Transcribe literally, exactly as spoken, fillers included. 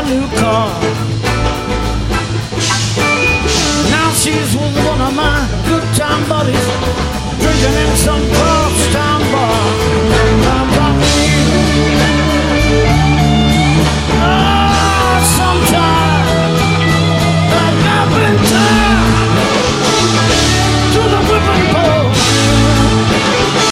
new car. Now she's with one of my good time buddies, drinking in some bar.